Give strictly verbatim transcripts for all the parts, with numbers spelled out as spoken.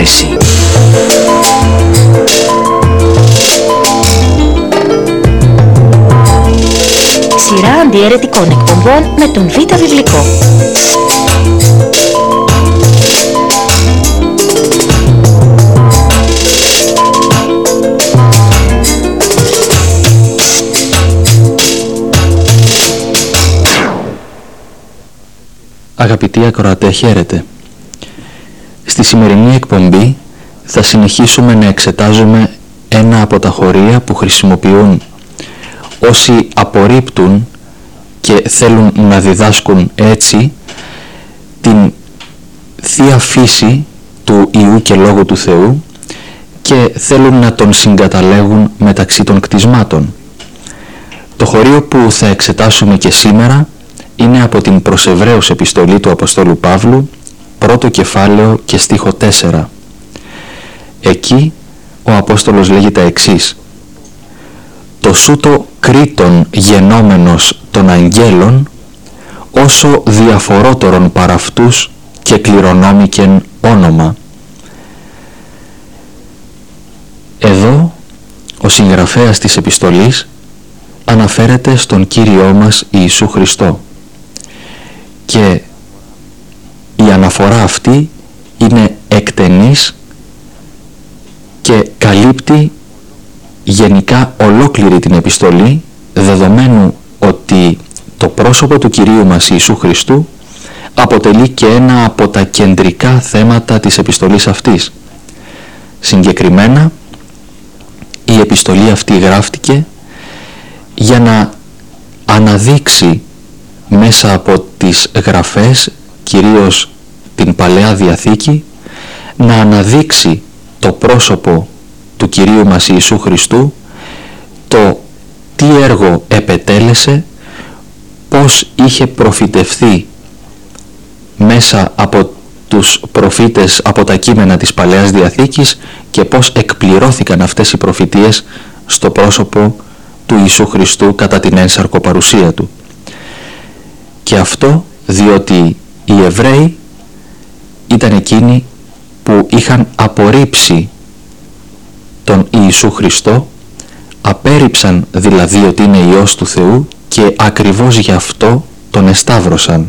αρέσει. Σειρά αντιαιρετικών εκπομπών με τον Β' Βιβλικό. Αγαπητοί ακροατέ, χαίρετε. Στη σημερινή εκπομπή θα συνεχίσουμε να εξετάζουμε ένα από τα χωρία που χρησιμοποιούν όσοι απορρίπτουν και θέλουν να διδάσκουν έτσι την Θεία Φύση του Υιού και Λόγου του Θεού και θέλουν να τον συγκαταλέγουν μεταξύ των κτισμάτων. Το χωρίο που θα εξετάσουμε και σήμερα είναι από την προς Εβραίους επιστολή του Αποστόλου Παύλου, πρώτο κεφάλαιο και στίχο τέσσερα. Εκεί ο Απόστολος λέγει τα εξής: «Το σούτο κρίτον γενόμενος των αγγέλων, όσο διαφορότερον παρά αυτούς και κληρονόμικεν όνομα». Εδώ ο συγγραφέας της επιστολής αναφέρεται στον Κύριό μας Ιησού Χριστό και η αναφορά αυτή είναι εκτενής και καλύπτει γενικά ολόκληρη την επιστολή, δεδομένου ότι το πρόσωπο του Κυρίου μας Ιησού Χριστού αποτελεί και ένα από τα κεντρικά θέματα της επιστολής αυτής. Συγκεκριμένα, η επιστολή αυτή γράφτηκε για να αναδείξει μέσα από τις γραφές, κυρίως την Παλαιά Διαθήκη, να αναδείξει το πρόσωπο του Κυρίου μας Ιησού Χριστού, το τι έργο επετέλεσε, πώς είχε προφητευθεί μέσα από τους προφήτες από τα κείμενα της Παλαιάς Διαθήκης και πώς εκπληρώθηκαν αυτές οι προφητείες στο πρόσωπο του Ιησού Χριστού κατά την ένσαρκο παρουσία του. Και αυτό διότι οι Εβραίοι ήταν εκείνοι που είχαν απορρίψει τον Ιησού Χριστό, απέρριψαν δηλαδή ότι είναι Υιός του Θεού και ακριβώς γι' αυτό τον εσταύρωσαν.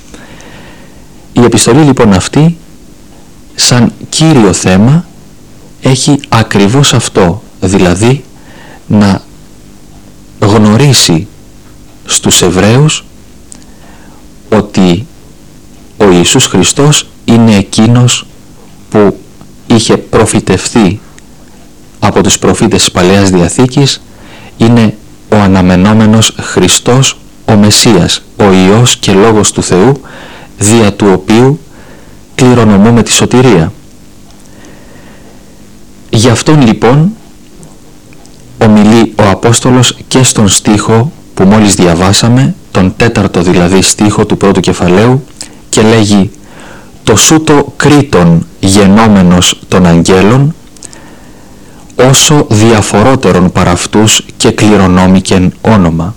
Η επιστολή λοιπόν αυτή, σαν κύριο θέμα, έχει ακριβώς αυτό, δηλαδή να γνωρίσει στους Εβραίους ότι ο Ιησούς Χριστός είναι εκείνος που είχε προφητευθεί από τους προφήτες της Παλαιάς Διαθήκης, είναι ο αναμενόμενος Χριστός, ο Μεσσίας, ο Υιός και Λόγος του Θεού, δια του οποίου κληρονομούμε τη σωτηρία. Γι' αυτόν λοιπόν ομιλεί ο Απόστολος και στον στίχο που μόλις διαβάσαμε, τον τέταρτο δηλαδή στίχο του πρώτου κεφαλαίου, και λέγει: «Το σούτο κρίτον γενόμενος των αγγέλων, όσο διαφορότερον παρά αυτούς και κληρονόμικεν όνομα».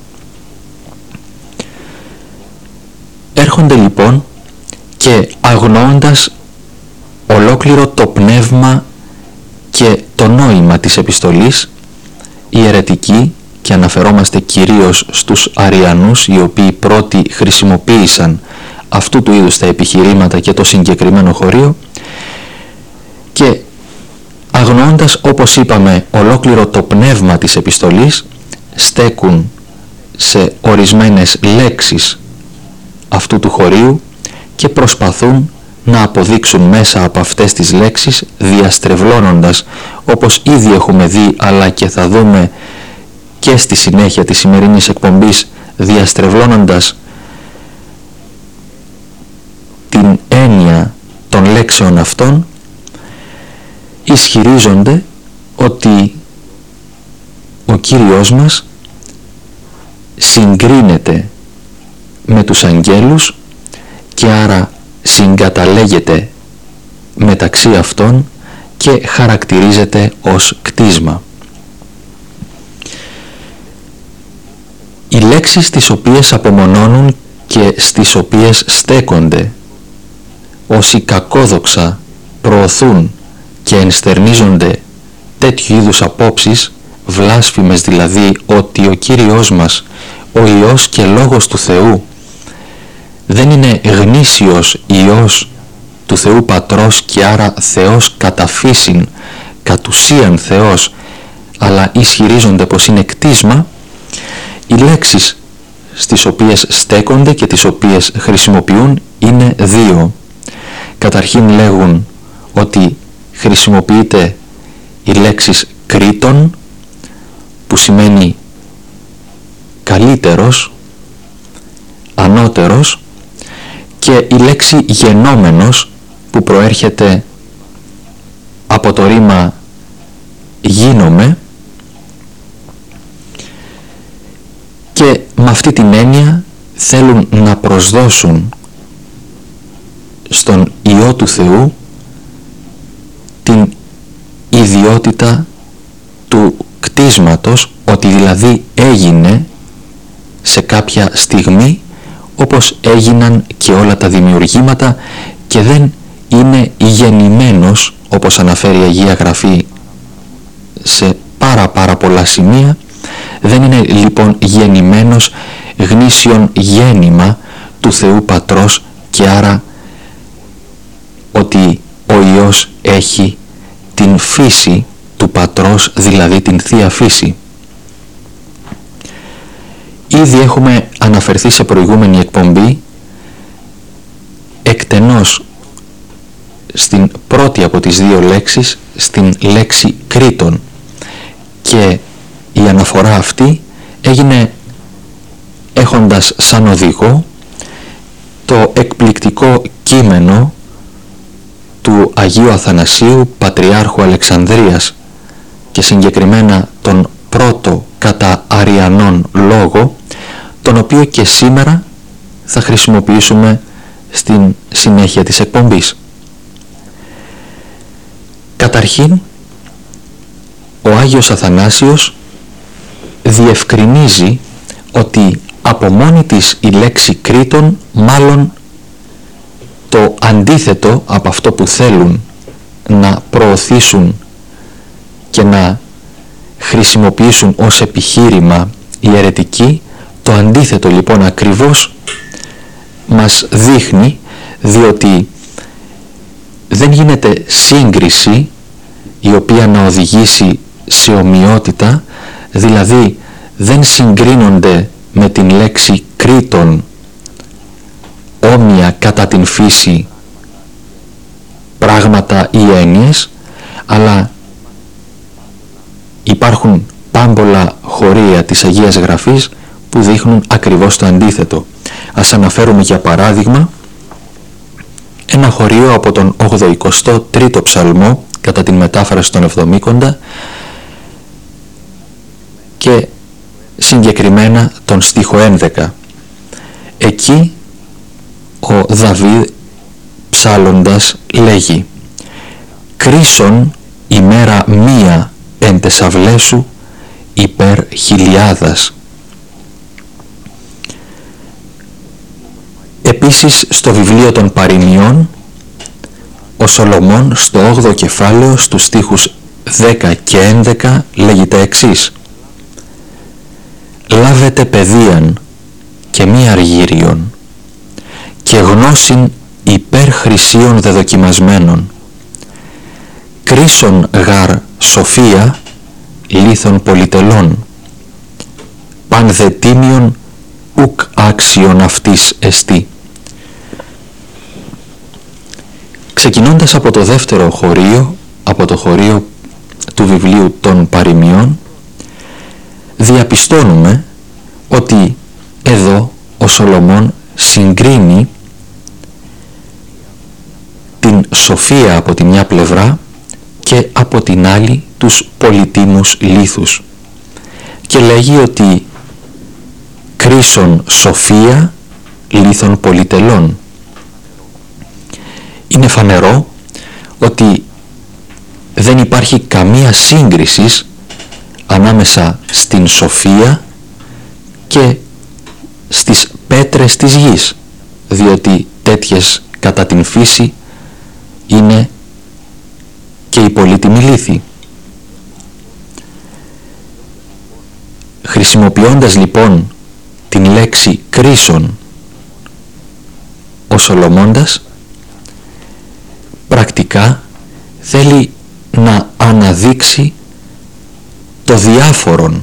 Έρχονται λοιπόν και αγνοώντας ολόκληρο το πνεύμα και το νόημα της επιστολής, οι αιρετικοί, και αναφερόμαστε κυρίως στους Αριανούς, οι οποίοι πρώτοι χρησιμοποίησαν αυτού του είδους τα επιχειρήματα και το συγκεκριμένο χωρίο, και αγνοώντας, όπως είπαμε, ολόκληρο το πνεύμα της επιστολής, στέκουν σε ορισμένες λέξεις αυτού του χωρίου και προσπαθούν να αποδείξουν μέσα από αυτές τις λέξεις, διαστρεβλώνοντας, όπως ήδη έχουμε δει αλλά και θα δούμε και στη συνέχεια της σημερινής εκπομπής, διαστρεβλώνοντας την έννοια των λέξεων αυτών, ισχυρίζονται ότι ο Κύριος μας συγκρίνεται με τους αγγέλους και άρα συγκαταλέγεται μεταξύ αυτών και χαρακτηρίζεται ως κτίσμα. Οι λέξεις τις οποίες απομονώνουν και στις οποίες στέκονται όσοι κακόδοξα προωθούν και ενστερνίζονται τέτοιου είδους απόψεις, βλάσφημες δηλαδή, ότι ο Κύριος μας, ο Υιός και Λόγος του Θεού, δεν είναι γνήσιος Υιός του Θεού Πατρός και άρα Θεός κατά φύσιν, κατ' ουσίαν Θεός, αλλά ισχυρίζονται πως είναι κτίσμα, οι λέξεις στις οποίες στέκονται και τις οποίες χρησιμοποιούν είναι δύο. Καταρχήν λέγουν ότι χρησιμοποιείται η λέξη κρίτον, που σημαίνει καλύτερος, ανώτερος, και η λέξη γενόμενος, που προέρχεται από το ρήμα γίνομαι, και με αυτή την έννοια θέλουν να προσδώσουν στον Υιό του Θεού την ιδιότητα του κτίσματος, ότι δηλαδή έγινε σε κάποια στιγμή όπως έγιναν και όλα τα δημιουργήματα και δεν είναι γεννημένος, όπως αναφέρει η Αγία Γραφή σε πάρα πάρα πολλά σημεία. Δεν είναι λοιπόν γεννημένος γνήσιον γέννημα του Θεού Πατρός, και άρα ότι ο Υιός έχει την φύση του Πατρός, δηλαδή την Θεία Φύση. Ήδη έχουμε αναφερθεί σε προηγούμενη εκπομπή εκτενώς στην πρώτη από τις δύο λέξεις, στην λέξη κρίτον, και η αναφορά αυτή έγινε έχοντας σαν οδηγό το εκπληκτικό κείμενο του Αγίου Αθανασίου, Πατριάρχου Αλεξανδρίας, και συγκεκριμένα τον πρώτο κατά Αριανών λόγο, τον οποίο και σήμερα θα χρησιμοποιήσουμε στην συνέχεια της εκπομπής. Καταρχήν, ο Άγιος Αθανάσιος διευκρινίζει ότι από μόνη της η λέξη κρίτον, μάλλον το αντίθετο από αυτό που θέλουν να προωθήσουν και να χρησιμοποιήσουν ως επιχείρημα οι αιρετικοί, το αντίθετο λοιπόν ακριβώς μας δείχνει, διότι δεν γίνεται σύγκριση η οποία να οδηγήσει σε ομοιότητα, δηλαδή δεν συγκρίνονται με την λέξη κρίτον όμοια κατά την φύση πράγματα ή έννοιες, αλλά υπάρχουν πάμπολα χωρία της Αγίας Γραφής που δείχνουν ακριβώς το αντίθετο. Ας αναφέρουμε για παράδειγμα ένα χωρίο από τον ογδοηκοστό τρίτο ψαλμό κατά την μετάφραση των Εβδομήκοντα, και συγκεκριμένα τον στίχο έντεκα. Εκεί ο Δαβίδ ψάλλοντας λέγει «Κρίσον ημέρα μία εν τες αυλές σου υπέρ χιλιάδας». Επίσης στο βιβλίο των Παροιμιών ο Σολομών στο όγδοο κεφάλαιο στους στίχους δέκα και έντεκα λέγει τα εξής: «Λάβετε παιδείαν και μη αργύριον και γνώσιν υπέρ χρυσίων δεδοκιμασμένων. Κρίσον γαρ σοφία λίθων πολυτελών. Παν δε τίμιον ουκ άξιον αυτής εστί». Ξεκινώντας από το δεύτερο χωρίο, από το χωρίο του βιβλίου των Παροιμιών, διαπιστώνουμε ότι εδώ ο Σολομών συγκρίνει την σοφία από τη μια πλευρά και από την άλλη τους πολυτίμους λίθους, και λέγει ότι κρίσον σοφία λίθων πολυτελών. Είναι φανερό ότι δεν υπάρχει καμία σύγκριση ανάμεσα στην σοφία και στις πέτρες της γης, διότι τέτοιες κατά την φύση είναι και η πολύτιμη λίθη. Χρησιμοποιώντας λοιπόν την λέξη κρίσον, ο Σολομώντας πρακτικά θέλει να αναδείξει το διάφορον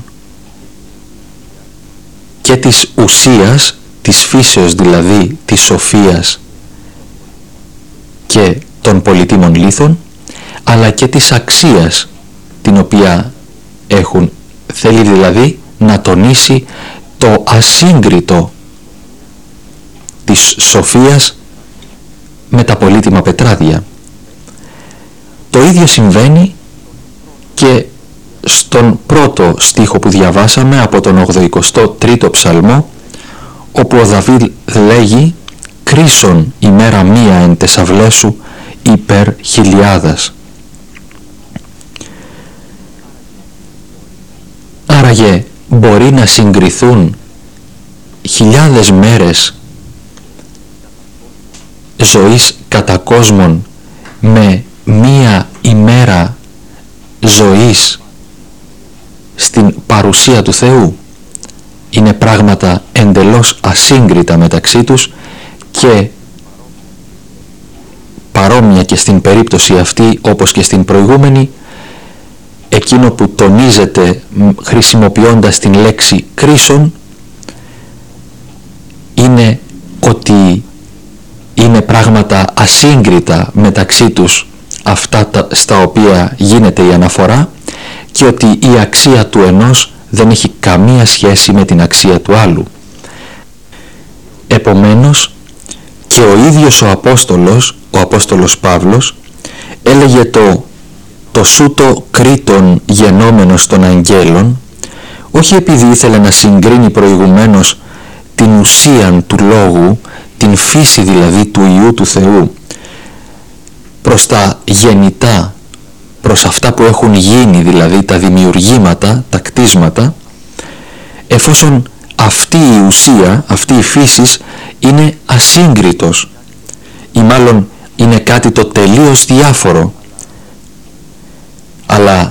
και της ουσίας, της φύσεως δηλαδή της σοφίας και των πολυτίμων λίθων, αλλά και της αξίας την οποία έχουν. Θέλει δηλαδή να τονίσει το ασύγκριτο της σοφίας με τα πολύτιμα πετράδια. Το ίδιο συμβαίνει και στον πρώτο στίχο που διαβάσαμε από τον ογδοηκοστό τρίτο ψαλμό, όπου ο Δαβίδ λέγει «Κρίσον ημέρα μία εν τες αυλές σου υπέρ χιλιάδας». Άραγε μπορεί να συγκριθούν χιλιάδες μέρες ζωής κατά κόσμον με μία ημέρα ζωής στην παρουσία του Θεού? Είναι πράγματα εντελώς ασύγκριτα μεταξύ τους και παρόμοια και στην περίπτωση αυτή όπως και στην προηγούμενη. Εκείνο που τονίζεται χρησιμοποιώντας την λέξη κρίσον είναι ότι είναι πράγματα ασύγκριτα μεταξύ τους αυτά τα, στα οποία γίνεται η αναφορά, και ότι η αξία του ενός δεν έχει καμία σχέση με την αξία του άλλου. Επομένως και ο ίδιος ο Απόστολος, ο Απόστολος Παύλος, έλεγε το το σούτο κρίτον γενόμενος των αγγέλων, όχι επειδή ήθελε να συγκρίνει προηγουμένως την ουσία του λόγου, την φύση δηλαδή του Υιού του Θεού, προς τα γεννητά, προς αυτά που έχουν γίνει, δηλαδή τα δημιουργήματα, τα κτίσματα, εφόσον αυτή η ουσία, αυτή η φύσης είναι ασύγκριτος ή μάλλον είναι κάτι το τελείως διάφορο, αλλά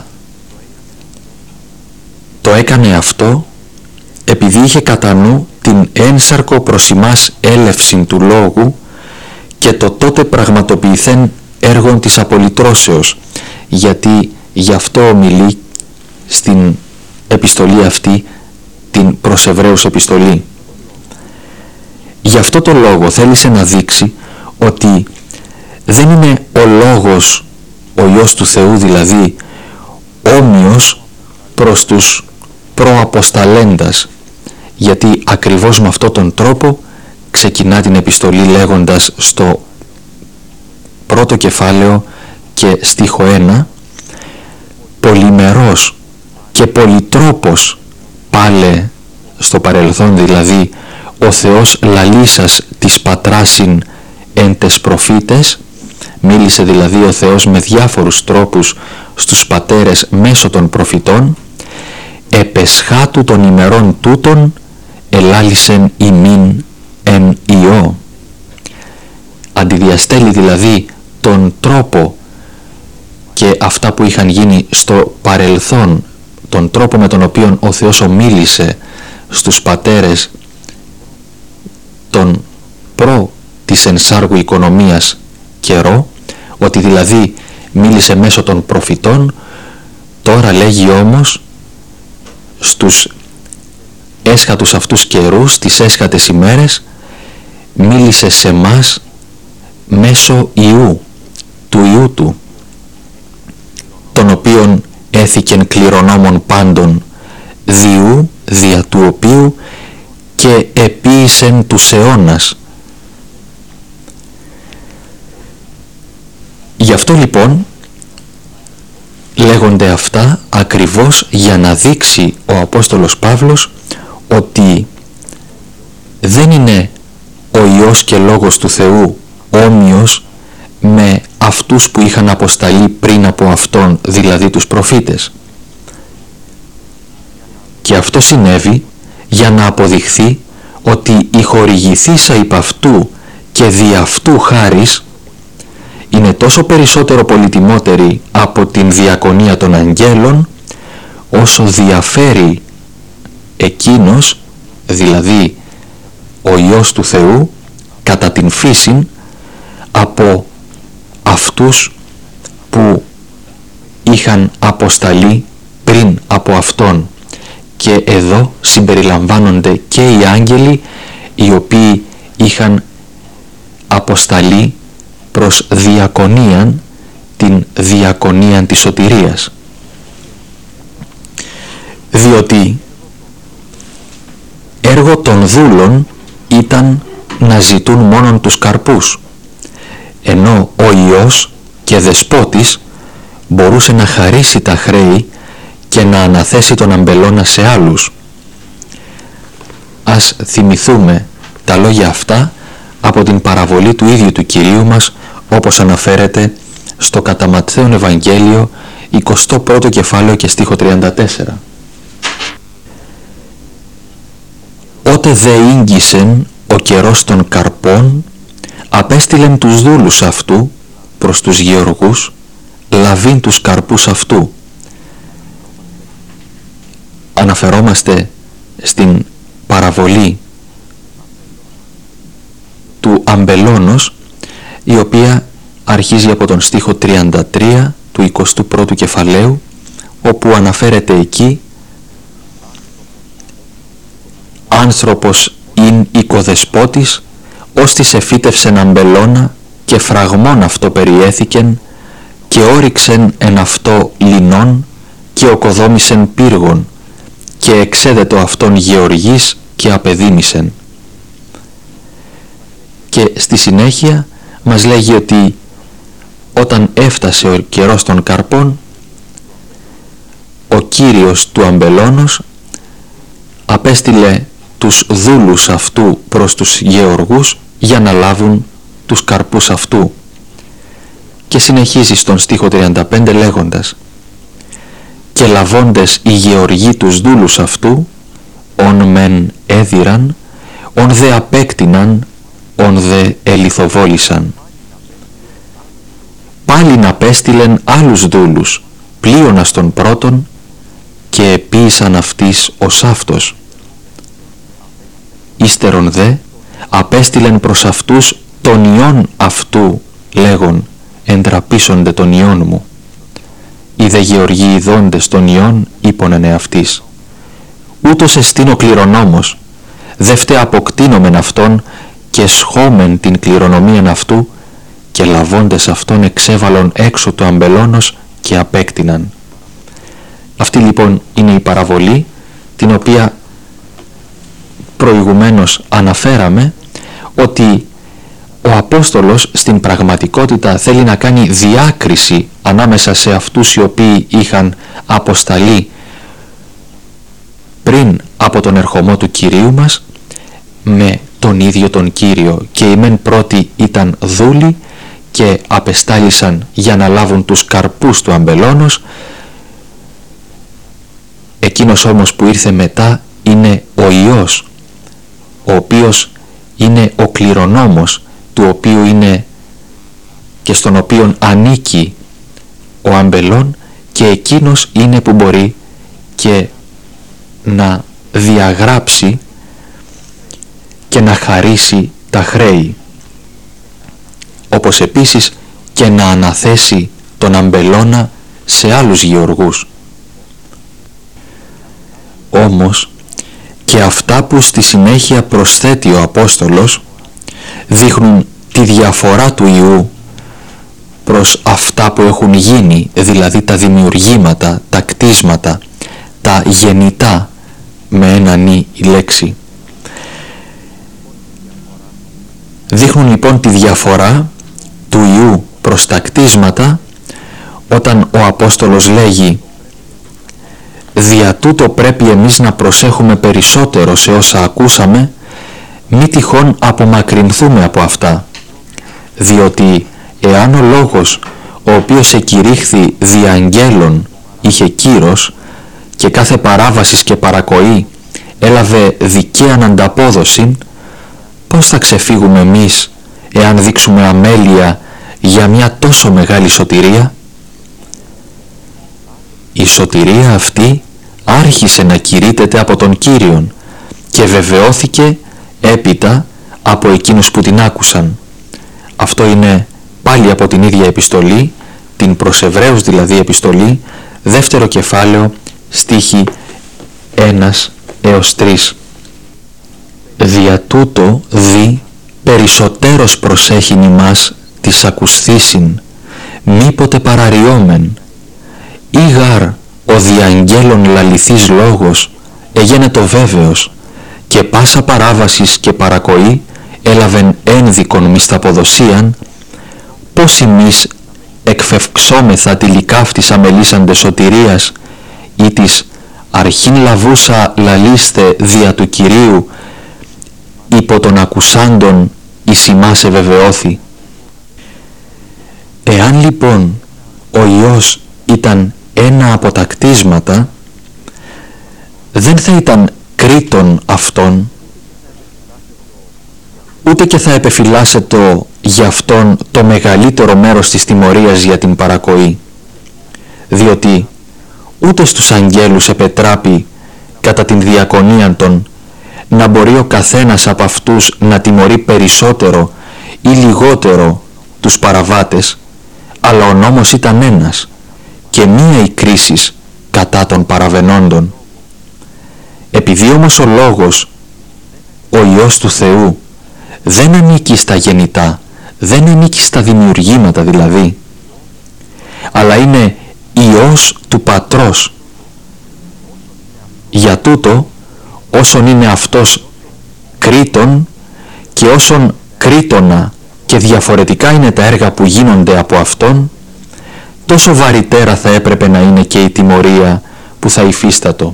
το έκανε αυτό επειδή είχε κατά νου την ένσαρκο προς ημάς έλευση του λόγου και το τότε πραγματοποιηθέν έργον της απολυτρώσεως, γιατί γι' αυτό ομιλεί στην επιστολή αυτή, την προς Εβραίους επιστολή. Γι' αυτό το λόγο θέλησε να δείξει ότι δεν είναι ο λόγος, ο Υιός του Θεού δηλαδή, όμοιος προς τους προαποσταλέντας, γιατί ακριβώς με αυτόν τον τρόπο ξεκινά την επιστολή λέγοντας στο πρώτο κεφάλαιο και στίχο ένα, πολυμερός και πολυτρόπος πάλε στο παρελθόν δηλαδή ο Θεός λαλήσας της πατράσιν εν τες προφήτες, μίλησε δηλαδή ο Θεός με διάφορους τρόπους στους πατέρες μέσω των προφητών, επεσχάτου των ημερών τούτων ελάλησεν ημίν εν Υιό. Αντιδιαστέλει δηλαδή τον τρόπο και αυτά που είχαν γίνει στο παρελθόν, τον τρόπο με τον οποίο ο Θεός ομίλησε στους πατέρες τον προ της ενσάργου οικονομίας καιρό, ότι δηλαδή μίλησε μέσω των προφητών, τώρα λέγει όμως στους έσχατους αυτούς καιρούς, στις έσχατες ημέρες, μίλησε σε μας μέσω Υιού, του Υιού Του, τον οποίον έθηκεν κληρονόμων πάντων, διού, δια του οποίου και επίησεν τους αιώνας. Γι' αυτό λοιπόν λέγονται αυτά ακριβώς για να δείξει ο Απόστολος Παύλος ότι δεν είναι ο Υιός και Λόγος του Θεού όμοιος με αυτούς που είχαν αποσταλεί πριν από Αυτόν, δηλαδή τους προφήτες. Και αυτό συνέβη για να αποδειχθεί ότι η χορηγηθήσα υπ' αυτού και δι' αυτού χάρις, είναι τόσο περισσότερο πολυτιμότερη από την διακονία των αγγέλων, όσο διαφέρει εκείνος, δηλαδή ο Υιός του Θεού, κατά την φύση, από αυτούς που είχαν αποσταλεί πριν από Αυτόν. Και εδώ συμπεριλαμβάνονται και οι άγγελοι, οι οποίοι είχαν αποσταλεί προς διακονίαν, την διακονίαν της σωτηρίας. Διότι έργο των δούλων ήταν να ζητούν μόνον τους καρπούς, ενώ ο Υιός και Δεσπότης μπορούσε να χαρίσει τα χρέη και να αναθέσει τον αμπελώνα σε άλλους. Ας θυμηθούμε τα λόγια αυτά από την παραβολή του ίδιου του Κυρίου μας, όπως αναφέρεται στο κατά Ματθαίον Ευαγγέλιο εικοστό πρώτο κεφάλαιο και στίχο τριάντα τέσσερα. Ότε δε ήγγισεν ο καιρός των καρπών, απέστειλεν τους δούλους αυτού προς τους γεωργούς, λαβήν τους καρπούς αυτού. Αναφερόμαστε στην παραβολή του αμπελώνος, η οποία αρχίζει από τον στίχο τριάντα τρία του εικοστού πρώτου κεφαλαίου, όπου αναφέρεται εκεί «Άνθρωπος ειν οικοδεσπότης, ως της εφύτευσεν αμπελώνα και φραγμόν αυτό περιέθηκεν και όριξεν εν αυτό λινόν και οκοδόμησεν πύργον και εξέδετο αυτόν γεωργής και απεδίμησεν». Και στη συνέχεια μας λέγει ότι όταν έφτασε ο καιρός των καρπών, ο Κύριος του αμπελώνος απέστειλε τους δούλους αυτού προς τους γεωργούς για να λάβουν τους καρπούς αυτού. Και συνεχίζει στον στίχο τριάντα πέντε λέγοντας «Και λαβώντες οι γεωργοί τους δούλους αυτού, ον μεν έδιραν, ον δε απέκτηναν, ον δε ελιθοβόλησαν. Πάλιν απέστειλεν άλλους δούλους, πλείονας των πρώτων, και επίησαν αυτής ως αυτός. Ύστερον δε απέστειλεν προς αυτούς τον Υιόν αυτού, λέγον, εντραπήσονται τον Υιόν μου. Οι δε γεωργοί ειδώντες τον Υιόν είπονεν εαυτής, ούτως εστίν ο κληρονόμος, δεύτε αποκτήνομεν αυτόν και σχόμεν την κληρονομίαν αυτού, και λαβώντες αυτόν εξέβαλον έξω το αμπελώνος και απέκτηναν. Αυτή λοιπόν είναι η παραβολή, την οποία προηγουμένως αναφέραμε, ότι ο Απόστολος στην πραγματικότητα θέλει να κάνει διάκριση ανάμεσα σε αυτούς οι οποίοι είχαν αποσταλεί πριν από τον ερχομό του Κυρίου μας με τον ίδιο τον Κύριο, και οι μεν πρώτοι ήταν δούλοι και απεστάλησαν για να λάβουν τους καρπούς του αμπελώνος. Εκείνος όμως που ήρθε μετά είναι ο Υιός, ο οποίος είναι ο κληρονόμος, του οποίου είναι και στον οποίον ανήκει ο αμπελών, και εκείνος είναι που μπορεί και να διαγράψει και να χαρίσει τα χρέη, όπως επίσης και να αναθέσει τον αμπελώνα σε άλλους γεωργούς. Όμως και αυτά που στη συνέχεια προσθέτει ο Απόστολος δείχνουν τη διαφορά του Υιού προς αυτά που έχουν γίνει, δηλαδή τα δημιουργήματα, τα κτίσματα, τα γεννητά, με ένα νη η λέξη. Δείχνουν λοιπόν τη διαφορά του Υιού προς τα κτίσματα, όταν ο Απόστολος λέγει «Δια τούτο πρέπει εμείς να προσέχουμε περισσότερο σε όσα ακούσαμε, μη τυχόν απομακρυνθούμε από αυτά, διότι εάν ο λόγος ο οποίος εκηρύχθη δι' αγγέλων είχε κύρος και κάθε παράβασης και παρακοή έλαβε δικαίαν ανταπόδοση, πώς θα ξεφύγουμε εμείς εάν δείξουμε αμέλεια για μια τόσο μεγάλη σωτηρία? Η σωτηρία αυτή άρχισε να κηρύττεται από τον Κύριον και βεβαιώθηκε έπειτα από εκείνους που την άκουσαν. Αυτό είναι πάλι από την ίδια επιστολή, την προς Εβραίους δηλαδή επιστολή, δεύτερο κεφάλαιο, στίχοι ένα έως τρία. Δια τούτο δι περισσότερος προσέχειν ημάς της ακουσθήσιν, μήποτε παραριόμεν, ή γάρ ο διαγγέλων λαληθής λόγος εγένετο βέβαιος, και πάσα παράβασης και παρακοή έλαβεν ένδικον μισθαποδοσίαν, πως εμείς εκφευξόμεθα τη λικάφτης αμελήσαντε σωτηρίας ή της αρχήν λαβούσα λαλίστε δια του Κυρίου υπό των ακουσάντων εις ημάς ευεβαιώθη. Εάν λοιπόν ο Υιός ήταν ένα από τα κτίσματα, δεν θα ήταν κρίτον αυτόν, ούτε και θα επεφυλάσσετο για αυτόν το μεγαλύτερο μέρος της τιμωρίας για την παρακοή, διότι ούτε στους αγγέλους επετράπει κατά την διακονία των να μπορεί ο καθένας από αυτούς να τιμωρεί περισσότερο ή λιγότερο τους παραβάτες, αλλά ο νόμος ήταν ένας και μία η κρίση κατά των παραβενόντων. Επειδή όμως ο λόγος, ο Υιός του Θεού, δεν ανήκει στα γεννητά, δεν ανήκει στα δημιουργήματα δηλαδή, αλλά είναι Υιός του Πατρός. Για τούτο, όσον είναι αυτός κρίτον και όσον κρίτονα και διαφορετικά είναι τα έργα που γίνονται από αυτόν, τόσο βαρυτέρα θα έπρεπε να είναι και η τιμωρία που θα υφίστατο.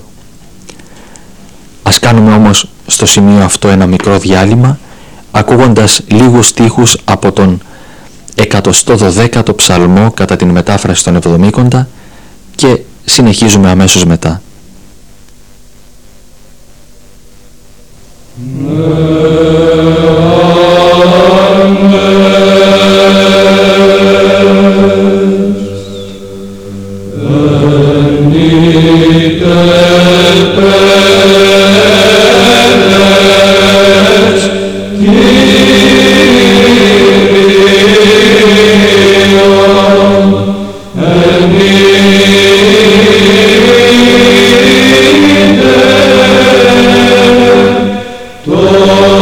Ας κάνουμε όμως στο σημείο αυτό ένα μικρό διάλειμμα, ακούγοντας λίγους στίχους από τον εκατοστό δωδέκατο ψαλμό κατά την μετάφραση των Εβδομήκοντα και συνεχίζουμε αμέσως μετά. Oh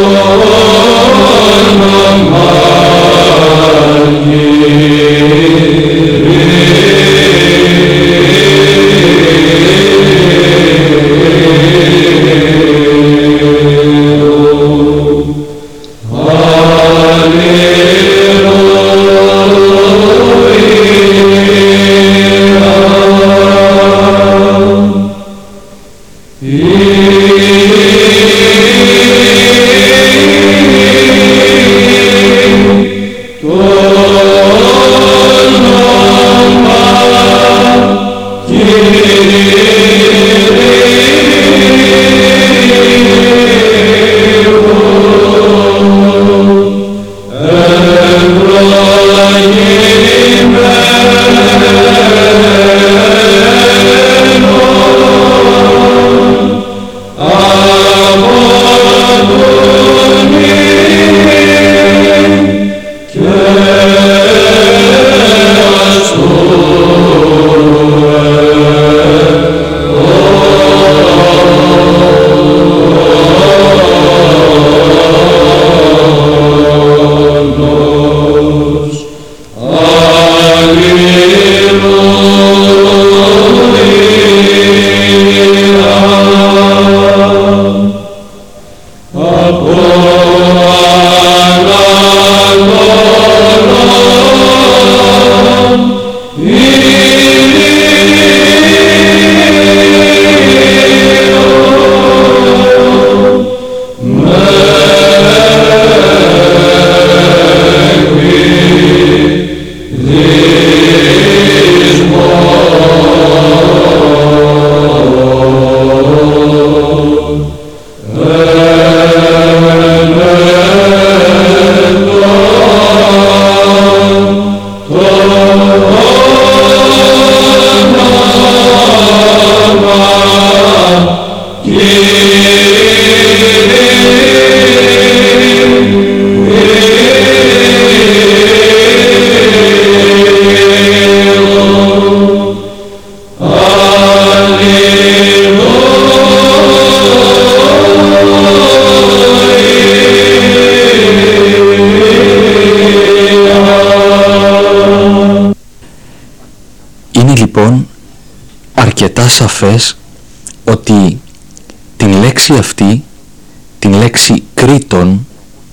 Είναι λοιπόν αρκετά σαφές ότι την λέξη αυτή, την λέξη Κρήτον,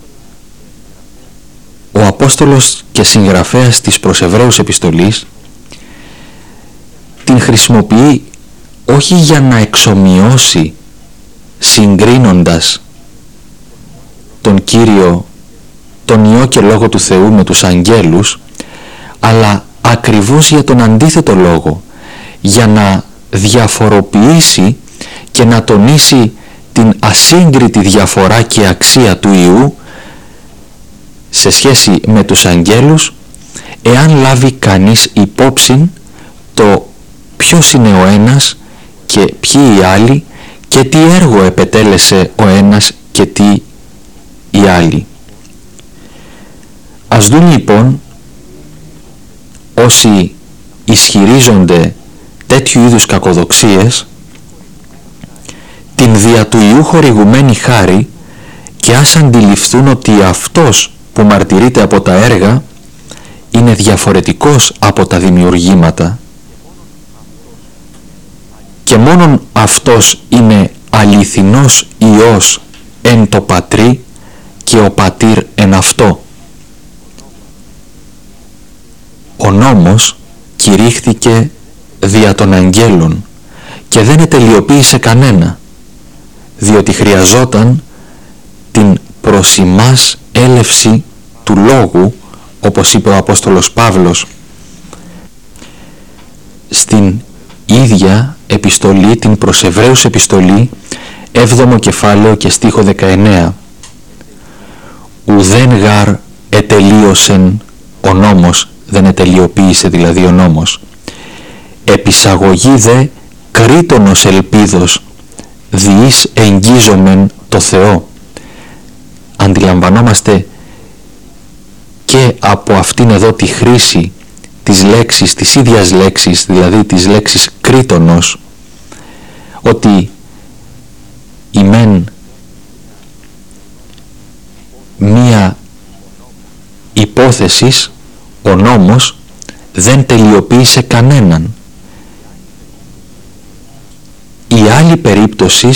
ο Απόστολος και συγγραφέας της προς Εβραίους επιστολής την χρησιμοποιεί όχι για να εξομοιώσει συγκρίνοντας τον Κύριο, τον Υιό και Λόγο του Θεού με τους αγγέλους, αλλά ακριβώς για τον αντίθετο λόγο, για να διαφοροποιήσει και να τονίσει την ασύγκριτη διαφορά και αξία του Υιού σε σχέση με τους αγγέλους, εάν λάβει κανείς υπόψη το ποιος είναι ο ένας και ποιοι οι άλλοι και τι έργο επετέλεσε ο ένας και τι οι άλλοι. Ας δουν λοιπόν όσοι ισχυρίζονται τέτοιου είδους κακοδοξίες την δια του Υιού χορηγουμένη χάρη και ας αντιληφθούν ότι αυτός που μαρτυρείται από τα έργα είναι διαφορετικός από τα δημιουργήματα και μόνον αυτός είναι αληθινός Υιός εν το Πατρί και ο Πατήρ εν αυτό. Ο νόμος κηρύχθηκε δια των αγγέλων και δεν ετελειοποίησε κανένα, διότι χρειαζόταν την προς ημάς έλευση του Λόγου, όπως είπε ο Απόστολος Παύλος στην ίδια επιστολή, την προς Εβραίους επιστολή, έβδομο κεφάλαιο και στίχο δεκαεννέα. Ουδέν γάρ ετελείωσεν ο νόμος, δεν ετελειοποίησε δηλαδή ο νόμος. Επισαγωγή δε κρίτονος ελπίδος, διείς εγγίζομεν το Θεό. Αντιλαμβανόμαστε και από αυτήν εδώ τη χρήση της λέξης, της ίδιας λέξης, δηλαδή της λέξης κρίτονος, ότι η μεν μία υπόθεσης, ο νόμος δεν τελειοποίησε κανέναν. Η άλλη περίπτωση,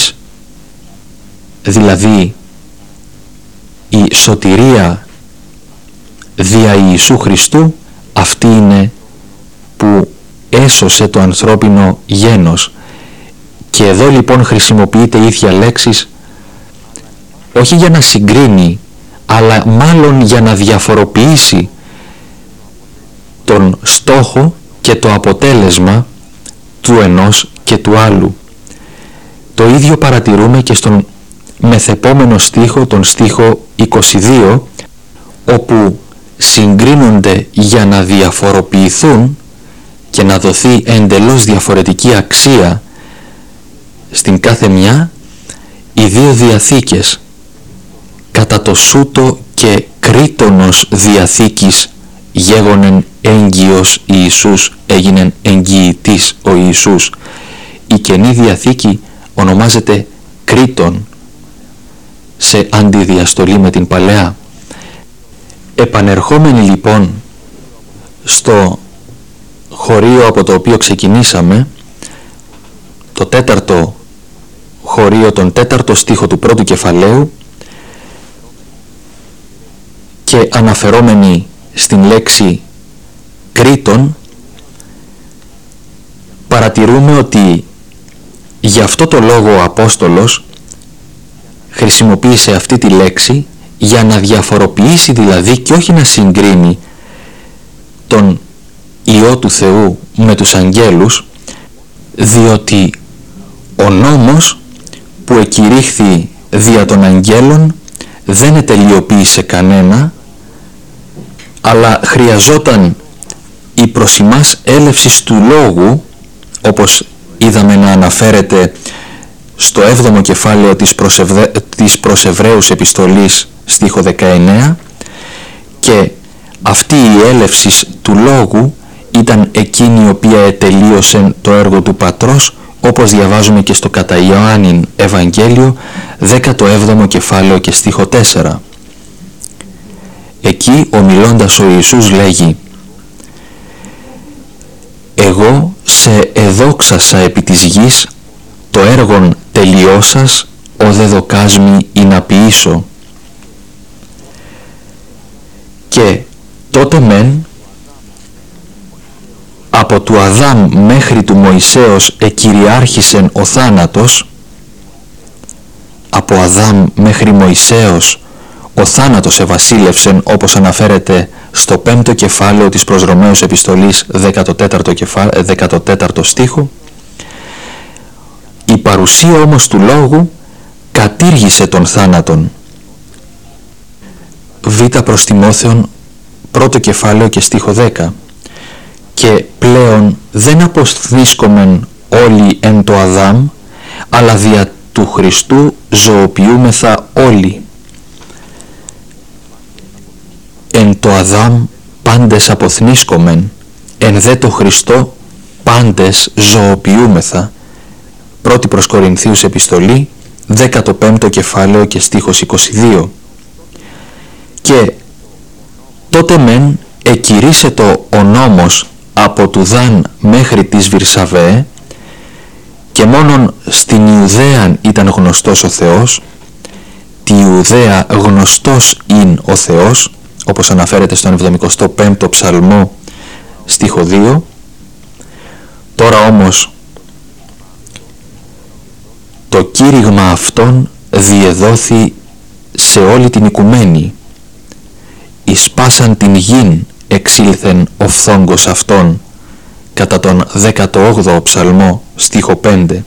δηλαδή η σωτηρία δια Ιησού Χριστού, αυτή είναι που έσωσε το ανθρώπινο γένος. Και εδώ λοιπόν χρησιμοποιείται η ίδια λέξης όχι για να συγκρίνει, αλλά μάλλον για να διαφοροποιήσει τον στόχο και το αποτέλεσμα του ενός και του άλλου. Το ίδιο παρατηρούμε και στον μεθεπόμενο στίχο, τον στίχο είκοσι δύο, όπου συγκρίνονται για να διαφοροποιηθούν και να δοθεί εντελώς διαφορετική αξία στην κάθε μια οι δύο διαθήκες. Κατά το σούτο και κρίτονος διαθήκης γέγονεν έγκυος Ιησούς, έγινεν εγγυητής ο Ιησούς. Η Καινή Διαθήκη ονομάζεται κρίτον σε αντιδιαστολή με την Παλαιά. Επανερχόμενοι λοιπόν στο χωρίο από το οποίο ξεκινήσαμε, το τέταρτο χωρίο, τον τέταρτο στίχο του πρώτου κεφαλαίου, και αναφερόμενοι στην λέξη κρίτον, παρατηρούμε ότι γι' αυτό το λόγο ο Απόστολος χρησιμοποίησε αυτή τη λέξη για να διαφοροποιήσει δηλαδή και όχι να συγκρίνει τον Υιό του Θεού με τους αγγέλους, διότι ο νόμος που εκηρύχθη δια των αγγέλων δεν ετελειοποίησε κανένα, αλλά χρειαζόταν η προς ημάς έλευσης του Λόγου, όπως είδαμε να αναφέρεται στο έβδομο κεφάλαιο της προς, Ευδε... της προς Εβραίους επιστολής στίχο δεκαεννέα, και αυτή η έλευση του Λόγου ήταν εκείνη η οποία ετελείωσε το έργο του Πατρός, όπως διαβάζουμε και στο κατά Ιωάννην Ευαγγέλιο, δέκατο έβδομο κεφάλαιο και στίχο τέσσερα. Εκεί ομιλώντας ο Ιησούς λέγει: «Εγώ σε εδόξασα επί της γης, το έργον τελειώσας, ο δε δοκάσμη ή να ποιήσω». Και τότε μεν από του Αδάμ μέχρι του Μωυσέως εκυριάρχησεν ο θάνατος, από Αδάμ μέχρι Μωυσέως ο θάνατος εβασίλευσεν, όπως αναφέρεται στο πέμπτο κεφάλαιο της προς Ρωμαίους επιστολής δέκατο τέταρτο, κεφά, δέκατο τέταρτο στίχο. Η παρουσία όμως του Λόγου κατήργησε τον θάνατον. Β προς Τιμόθεον πρώτο κεφάλαιο και στίχο δέκα. Και πλέον δεν αποθνίσκομεν όλοι εν το Αδάμ, αλλά δια του Χριστού ζωοποιούμεθα όλοι. Εν το Αδάμ πάντες αποθνίσκομεν, εν δε το Χριστό πάντες ζωοποιούμεθα. Πρώτη προς Κορινθίους επιστολή, δέκατο πέμπτο κεφάλαιο και στίχος είκοσι δύο. Και τότε μεν εκηρύσσετο ο νόμος από του Δαν μέχρι της Βυρσαβαέ, και μόνον στην Ιουδαίαν ήταν γνωστός ο Θεός, τη Ιουδαία γνωστός ειν ο Θεός, όπως αναφέρεται στον εβδομηκοστό πέμπτο ψαλμό στίχο δύο. Τώρα όμως το κήρυγμα αυτόν διεδόθη σε όλη την οικουμένη. Εις πάσαν την γην εξήλθεν ο φθόγκος αυτόν, κατά τον δέκατο όγδοο ψαλμό στίχο πέντε.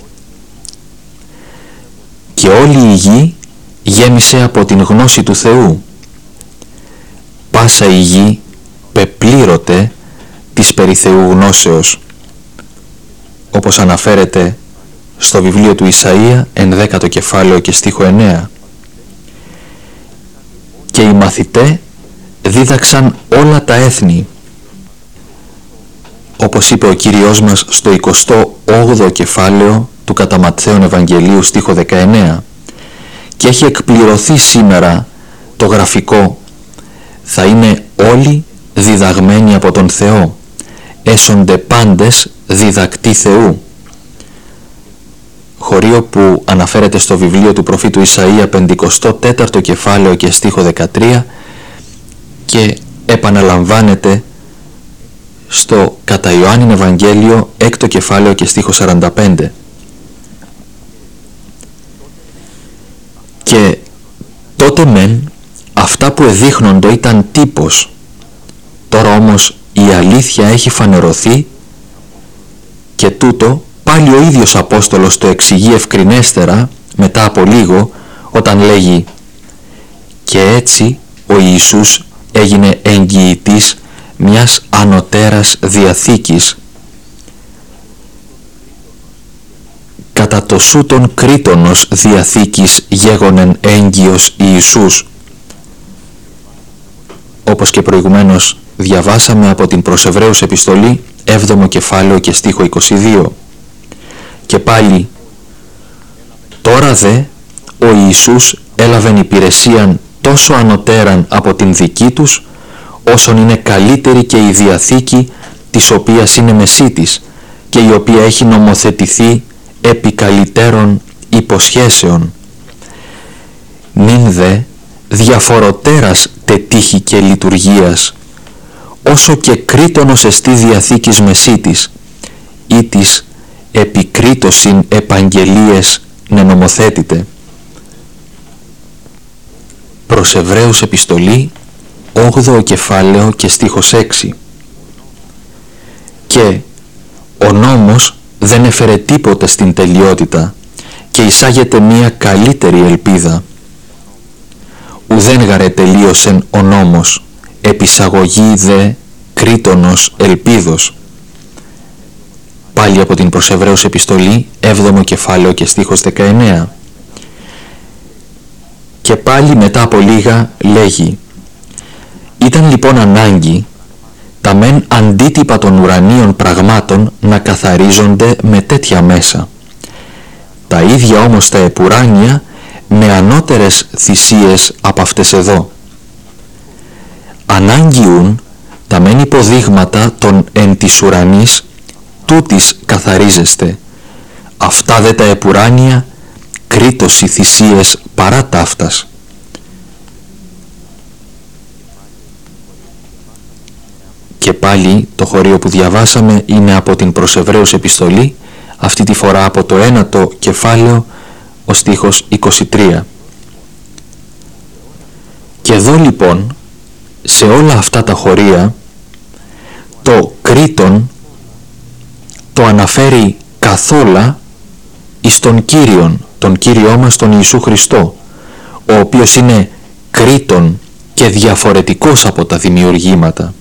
Και όλη η γη γέμισε από την γνώση του Θεού. Πάσα η γη πεπλήρωτε της περί Θεού γνώσεως, όπως αναφέρεται στο βιβλίο του Ισαΐα ενδέκατο κεφάλαιο και στίχο εννέα. Και οι μαθητέ δίδαξαν όλα τα έθνη, όπως είπε ο Κύριος μας στο εικοστό όγδοο κεφάλαιο του κατά Ματθαίον Ευαγγελίου στίχο δεκαεννέα, και έχει εκπληρωθεί σήμερα το γραφικό: θα είναι όλοι διδαγμένοι από τον Θεό, έσονται πάντες διδακτοί Θεού. Χωρίο που αναφέρεται στο βιβλίο του προφήτου Ισαΐα πεντηκοστό τέταρτο κεφάλαιο και στίχο δεκατρία και επαναλαμβάνεται στο κατά Ιωάννην Ευαγγέλιο έκτο κεφάλαιο και στίχο σαράντα πέντε. Και τότε μεν αυτά που εδείχνοντο ήταν τύπος, τώρα όμως η αλήθεια έχει φανερωθεί, και τούτο πάλι ο ίδιος Απόστολος το εξηγεί ευκρινέστερα μετά από λίγο, όταν λέγει: «Και έτσι ο Ιησούς έγινε εγγυητής μιας ανωτέρας διαθήκης, κατά το σούτον κρίτονος διαθήκης γέγονεν έγκυος Ιησούς». Όπως και προηγουμένως διαβάσαμε από την προς Εβραίους επιστολή έβδομο κεφάλαιο και στίχο είκοσι δύο. Και πάλι: «Τώρα δε ο Ιησούς έλαβεν υπηρεσίαν τόσο ανωτέραν από την δική τους, όσον είναι καλύτερη και η διαθήκη της οποίας είναι μεσίτης, και η οποία έχει νομοθετηθεί επί καλύτερων υποσχέσεων. Νυν δε διαφοροτέρας τετύχη και λειτουργίας, όσο και κρίτονος εστί διαθήκης μεσίτης, ή της επικρίτωσιν επαγγελίες νενομοθέτητε». Προς Εβραίους επιστολή όγδοο κεφάλαιο και στίχος έξι. «Και ο νόμος δεν έφερε τίποτε στην τελειότητα, και εισάγεται μία καλύτερη ελπίδα. Ουδέν γαρε τελείωσεν ο νόμος, επισαγωγή δε κρίτονος ελπίδος». Πάλι από την προς Εβραίους επιστολή έβδομο κεφάλαιο και στίχος δεκαεννέα. Και πάλι μετά από λίγα λέγει: «Ήταν λοιπόν ανάγκη τα μεν αντίτυπα των ουρανίων πραγμάτων να καθαρίζονται με τέτοια μέσα. Τα ίδια όμως τα επουράνια με ανώτερες θυσίες από αυτές εδώ. Ανάγκιουν τα μεν υποδείγματα των εν της ουρανής, τούτης καθαρίζεστε. Αυτά δε τα επουράνια, κρίτως οι θυσίες παρά ταύτας. Και πάλι το χωρίο που διαβάσαμε είναι από την προς Εβραίους επιστολή, αυτή τη φορά από το ένατο κεφάλαιο, ο στίχος είκοσι τρία. Και εδώ λοιπόν, σε όλα αυτά τα χωρία, το κρίτον το αναφέρει καθόλα εις τον Κύριον, τον Κύριό μας τον Ιησού Χριστό, ο οποίος είναι κρίτον και διαφορετικός από τα δημιουργήματα.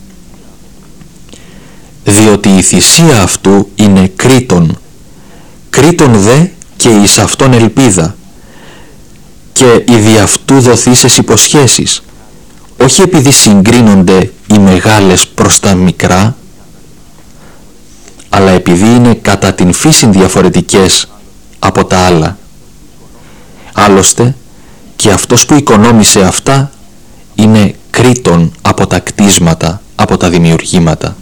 Διότι η θυσία αυτού είναι κρίτον, κρίτον δε και εις αυτόν ελπίδα, και οι δι' αυτού δοθήσεις υποσχέσεις, όχι επειδή συγκρίνονται οι μεγάλες προς τα μικρά, αλλά επειδή είναι κατά την φύση διαφορετικές από τα άλλα. Άλλωστε, και αυτός που οικονόμησε αυτά είναι κρίτον από τα κτίσματα, από τα δημιουργήματα.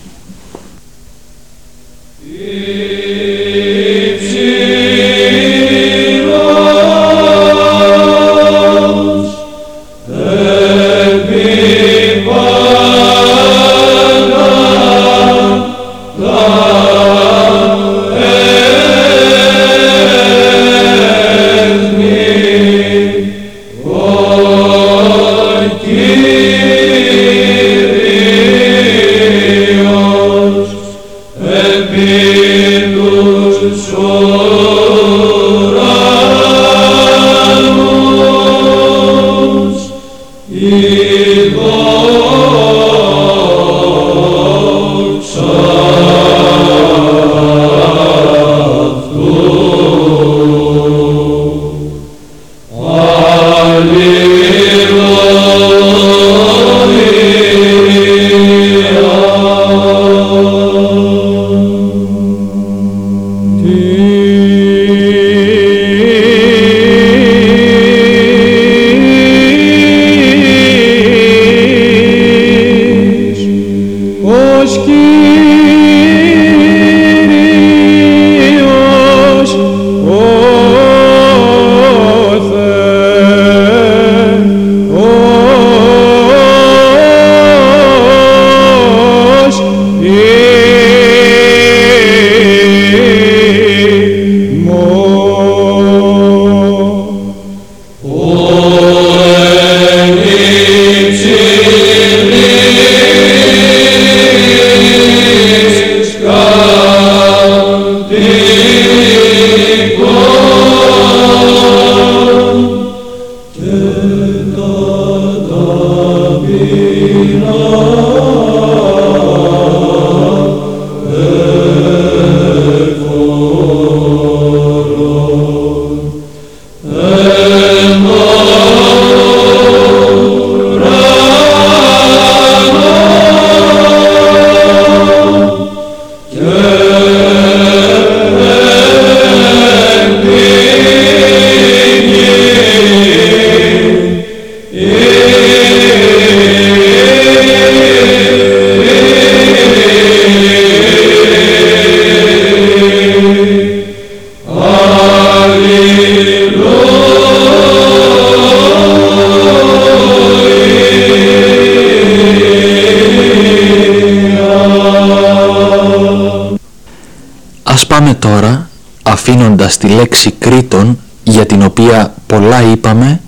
Αφήνοντας τη λέξη κρίτον, για την οποία πολλά είπαμε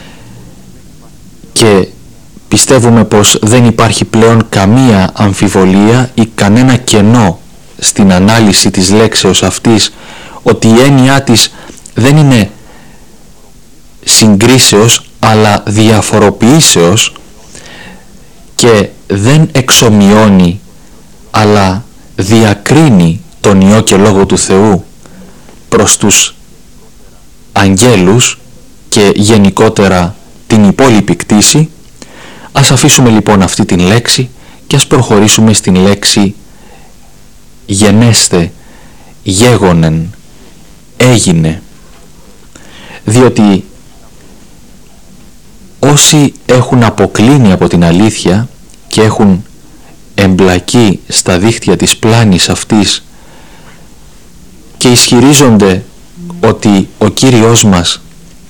και πιστεύουμε πως δεν υπάρχει πλέον καμία αμφιβολία ή κανένα κενό στην ανάλυση της λέξεως αυτής, ότι η έννοιά της δεν είναι συγκρίσεως αλλά διαφοροποιήσεως και δεν εξομοιώνει αλλά διακρίνει τον Υιό και Λόγο του Θεού προς τους αγγέλους και γενικότερα την υπόλοιπη κτήση. Ας αφήσουμε λοιπόν αυτή την λέξη και ας προχωρήσουμε στην λέξη γενέστε, γέγονεν, έγινε. Διότι όσοι έχουν αποκλίνει από την αλήθεια και έχουν εμπλακεί στα δίχτυα της πλάνης αυτής και ισχυρίζονται ότι ο Κύριος μας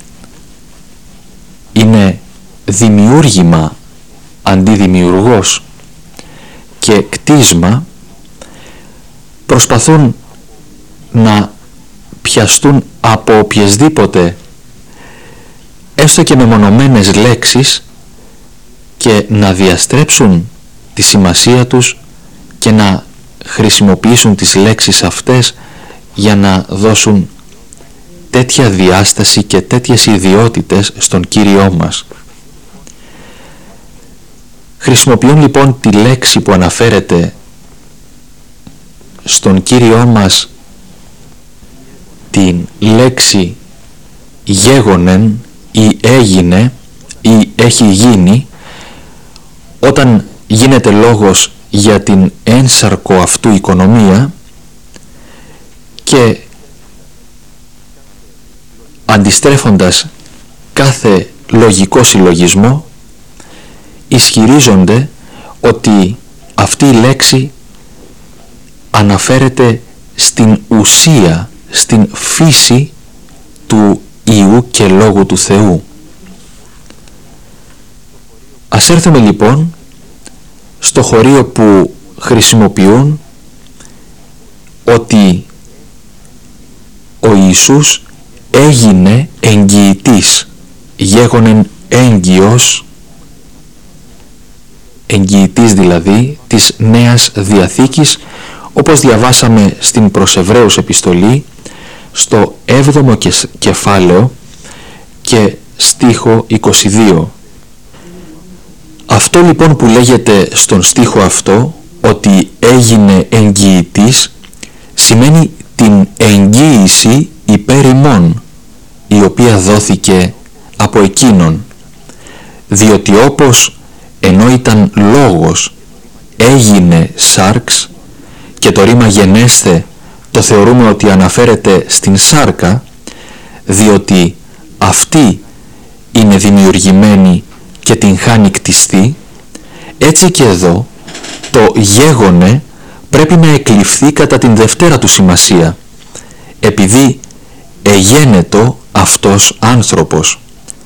είναι δημιούργημα αντί δημιουργός και κτίσμα, προσπαθούν να πιαστούν από οποιασδήποτε έστω και μεμονωμένες λέξεις και να διαστρέψουν τη σημασία τους και να χρησιμοποιήσουν τις λέξεις αυτές για να δώσουν τέτοια διάσταση και τέτοιες ιδιότητες στον Κύριό μας. Χρησιμοποιούν λοιπόν τη λέξη που αναφέρεται στον Κύριό μας, την λέξη γέγονεν ή έγινε ή έχει γίνει, όταν γίνεται λόγος για την ένσαρκο αυτού οικονομία και αντιστρέφοντας κάθε λογικό συλλογισμό ισχυρίζονται ότι αυτή η λέξη αναφέρεται στην ουσία, στην φύση του Υιού και Λόγου του Θεού. Ας έρθουμε λοιπόν στο χωρίο που χρησιμοποιούν ότι ο Ιησούς έγινε εγγυητής, γέγονεν έγκυος, εγγυητής δηλαδή της Νέας Διαθήκης, όπως διαβάσαμε στην προς Εβραίους επιστολή στο έβδομο κεφάλαιο και στίχο είκοσι δύο. Αυτό λοιπόν που λέγεται στον στίχο αυτό, ότι έγινε εγγυητής, σημαίνει την εγγύηση υπέρ ημών, η οποία δόθηκε από εκείνον, διότι όπως ενώ ήταν λόγος έγινε σάρξ, και το ρήμα γενέσθε το θεωρούμε ότι αναφέρεται στην σάρκα, διότι αυτή είναι δημιουργημένη και την χάνει κτιστή, έτσι και εδώ το γέγονε πρέπει να εκλειφθεί κατά την δευτέρα του σημασία, επειδή εγένετο αυτός άνθρωπος.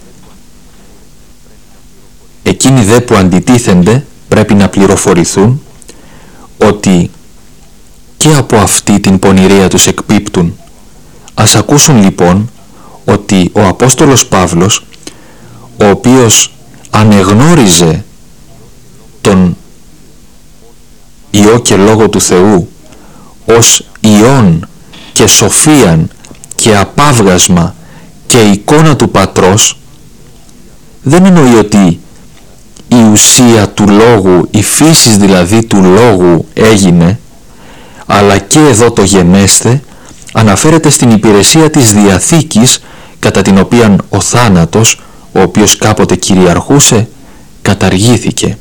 Εκείνοι δε που αντιτίθενται πρέπει να πληροφορηθούν ότι και από αυτή την πονηρία τους εκπίπτουν. Ας ακούσουν λοιπόν ότι ο Απόστολος Παύλος, ο οποίος ανεγνώριζε τον Υιό και Λόγο του Θεού ως Υιόν και σοφίαν και απάβγασμα και εικόνα του Πατρός, δεν εννοεί ότι η ουσία του Λόγου, η φύσης δηλαδή του Λόγου έγινε, αλλά και εδώ το γενέσθε αναφέρεται στην υπηρεσία της Διαθήκης, κατά την οποία ο θάνατος, ο οποίος κάποτε κυριαρχούσε, καταργήθηκε.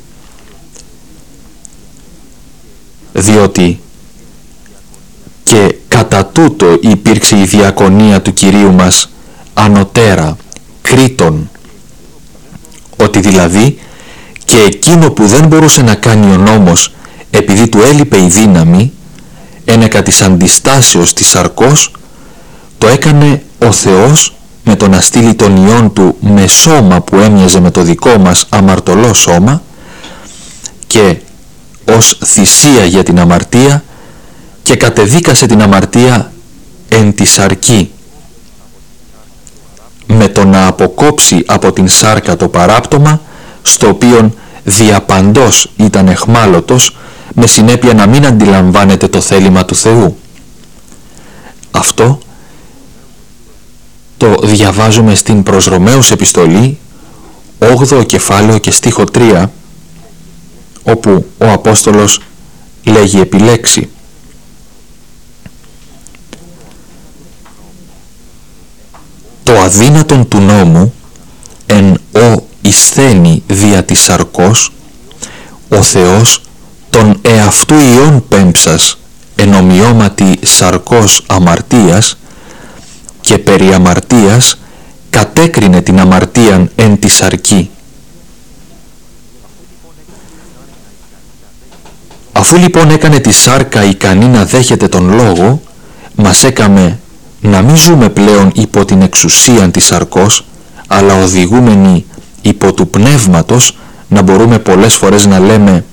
Διότι και κατά τούτο υπήρξε η διακονία του Κυρίου μας ανωτέρα, κρίτων, ότι δηλαδή και εκείνο που δεν μπορούσε να κάνει ο νόμος επειδή του έλειπε η δύναμη, ένεκα της αντιστάσεως της σαρκός, το έκανε ο Θεός με το να στείλει τον Υιόν του με σώμα που έμοιαζε με το δικό μας αμαρτωλό σώμα και ως θυσία για την αμαρτία, και κατεδίκασε την αμαρτία εν τη σαρκή, με το να αποκόψει από την σάρκα το παράπτωμα, στο οποίον διαπαντός ήταν εχμάλωτος, με συνέπεια να μην αντιλαμβάνεται το θέλημα του Θεού. Αυτό το διαβάζουμε στην προς Ρωμαίους επιστολή, όγδοο κεφάλαιο και στίχο τρία, όπου ο Απόστολος λέγει επιλέξει: το αδύνατον του νόμου εν ο εισθένει δια της σαρκός, ο Θεός τον εαυτού Υιόν πέμψας εν ομοιώματι σαρκός αμαρτίας και περί αμαρτίας κατέκρινε την αμαρτίαν εν τη σαρκή. Αφού λοιπόν έκανε τη σάρκα ικανή να δέχεται τον λόγο, μας έκαμε να μην ζούμε πλέον υπό την εξουσίαν της σαρκός, αλλά οδηγούμενοι υπό του πνεύματος, να μπορούμε πολλές φορές να λέμε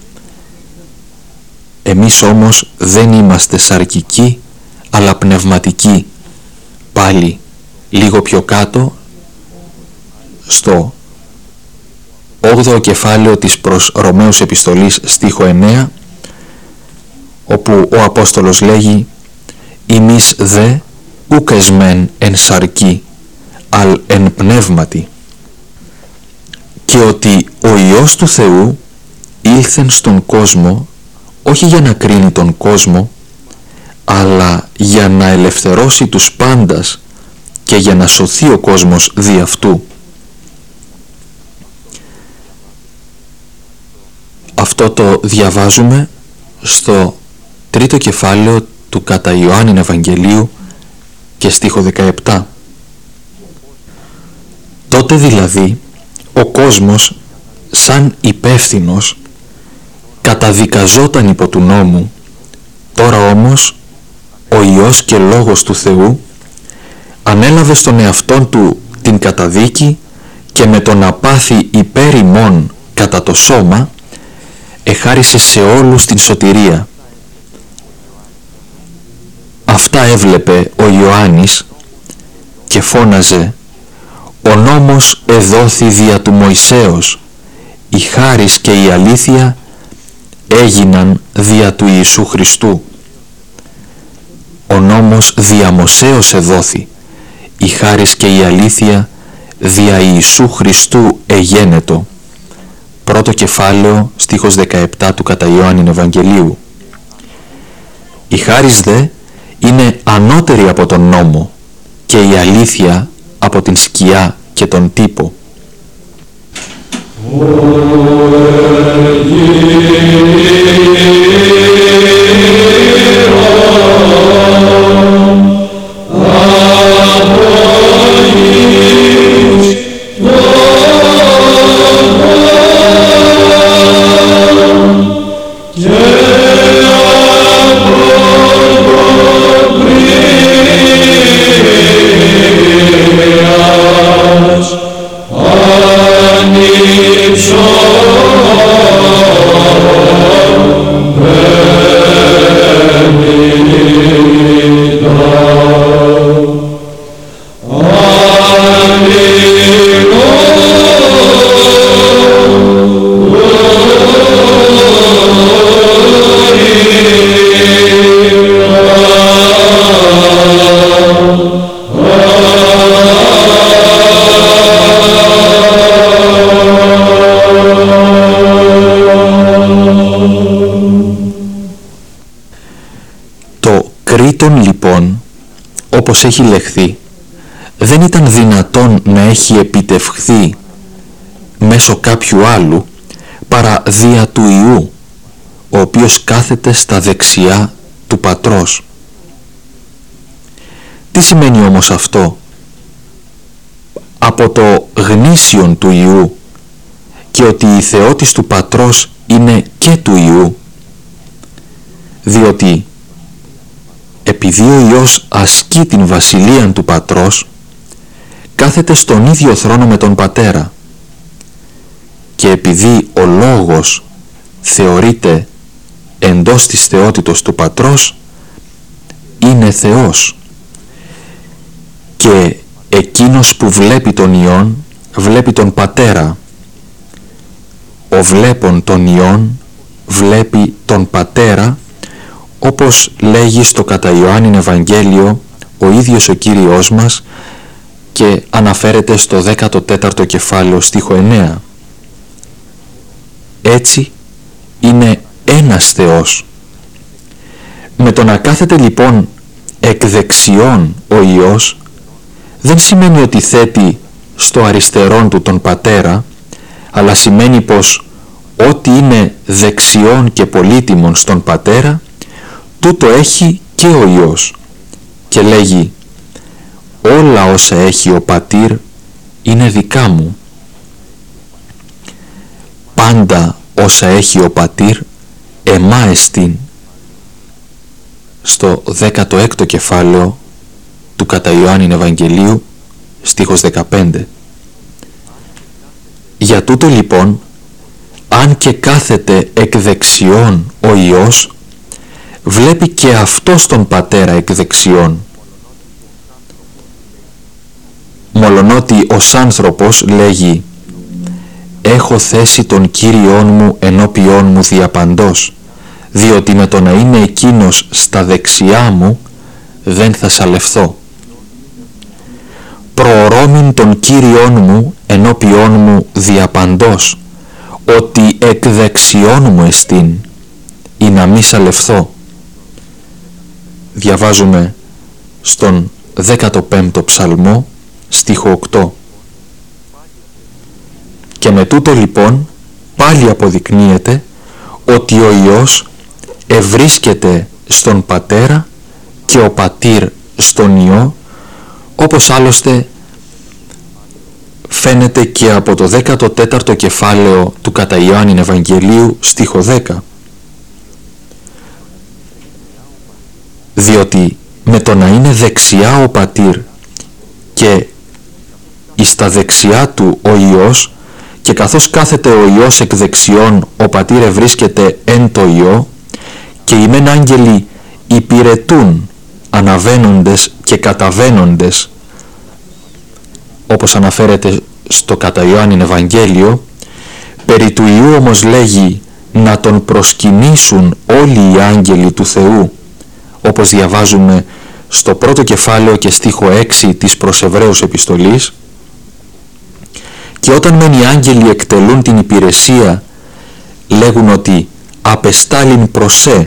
«Εμείς όμως δεν είμαστε σαρκικοί, αλλά πνευματικοί». Πάλι λίγο πιο κάτω, στο όγδοο κεφάλαιο της προς Ρωμαίους επιστολής στίχο εννέα, όπου ο Απόστολος λέγει «Ημείς δε ουκ εσμεν εν σαρκή, αλ εν πνεύματι», και ότι ο Υιός του Θεού ήλθεν στον κόσμο όχι για να κρίνει τον κόσμο, αλλά για να ελευθερώσει τους πάντας και για να σωθεί ο κόσμος δι' αυτού. Αυτό το διαβάζουμε στο τρίτο κεφάλαιο του κατά Ιωάννην Ευαγγελίου και στίχο δεκαεπτά. Τότε δηλαδή ο κόσμος σαν υπεύθυνος καταδικαζόταν υπό του νόμου, τώρα όμως ο Υιός και Λόγος του Θεού ανέλαβε στον εαυτόν του την καταδίκη και με τον απάθη υπέρ ημών κατά το σώμα εχάρισε σε όλους την σωτηρία. Αυτά έβλεπε ο Ιωάννης και φώναζε «Ο νόμος εδόθη δια του Μωυσέως, η χάρις και η αλήθεια έγιναν δια του Ιησού Χριστού». Ο νόμος δια Μωσέως εδόθη, η χάρις και η αλήθεια δια Ιησού Χριστού εγένετο. Πρώτο κεφάλαιο, στίχος δεκαεπτά του κατά Ιωάννην Ευαγγελίου. Η χάρις δε είναι ανώτερη από τον νόμο και η αλήθεια από την σκιά και τον τύπο. Όπως έχει λεχθεί, δεν ήταν δυνατόν να έχει επιτευχθεί μέσω κάποιου άλλου παρά δια του Υιού, ο οποίος κάθεται στα δεξιά του Πατρός. Τι σημαίνει όμως αυτό? Από το γνήσιον του Υιού και ότι η θεότης του Πατρός είναι και του Υιού, διότι επειδή ο Υιός ασκεί την βασιλείαν του Πατρός, κάθεται στον ίδιο θρόνο με τον Πατέρα, και επειδή ο Λόγος θεωρείται εντός της θεότητος του Πατρός, είναι Θεός, και εκείνος που βλέπει τον Υιόν βλέπει τον Πατέρα. Ο βλέπων τον Υιόν βλέπει τον Πατέρα, όπως λέγει στο κατά Ιωάννην Ευαγγέλιο ο ίδιος ο Κύριος μας και αναφέρεται στο δέκατο τέταρτο κεφάλαιο στίχο εννέα. Έτσι είναι ένας Θεός. Με το να κάθεται λοιπόν εκ δεξιών ο Υιός δεν σημαίνει ότι θέτει στο αριστερόν του τον Πατέρα, αλλά σημαίνει πως ό,τι είναι δεξιόν και πολύτιμον στον Πατέρα, τούτο έχει και ο Υιός, και λέγει όλα όσα έχει ο Πατήρ είναι δικά μου. Πάντα όσα έχει ο Πατήρ εμά εστίν. Στο δέκατο έκτο κεφάλαιο του κατά Ιωάννην Ευαγγελίου, στίχος δεκαπέντε. Για τούτο λοιπόν, αν και κάθεται εκ δεξιών ο Υιός, βλέπει και αυτός τον Πατέρα εκ δεξιών. Μολονότι ως άνθρωπος λέγει «Έχω θέσει τον Κύριόν μου ενώπιόν μου διαπαντός, διότι με το να είναι εκείνος στα δεξιά μου δεν θα σαλευθώ. Προορώμην τον Κύριόν μου ενώπιόν μου διαπαντός, ότι εκ δεξιών μου εστίν, ή να μη σαλευθώ». Διαβάζουμε στον δέκατο πέμπτο ψαλμό, στίχο οκτώ. Και με τούτο λοιπόν πάλι αποδεικνύεται ότι ο Υιός ευρίσκεται στον Πατέρα και ο Πατήρ στον Υιό, όπως άλλωστε φαίνεται και από το δέκατο τέταρτο κεφάλαιο του κατά Ιωάννην Ευαγγελίου, στίχο δέκα. Διότι με το να είναι δεξιά ο Πατήρ και εις τα δεξιά του ο Υιός, και καθώς κάθεται ο Υιός εκ δεξιών, ο Πατήρ ευρίσκεται εν το Υιό, και οι μεν άγγελοι υπηρετούν αναβαίνοντες και καταβαίνοντες, όπως αναφέρεται στο κατά Ιωάννην Ευαγγέλιο. Περί του Υιού όμως λέγει να τον προσκυνήσουν όλοι οι άγγελοι του Θεού, όπως διαβάζουμε στο πρώτο κεφάλαιο και στίχο έξι της προς Εβραίους επιστολής. Και όταν μεν οι άγγελοι εκτελούν την υπηρεσία, λέγουν ότι απεστάλην προσέ,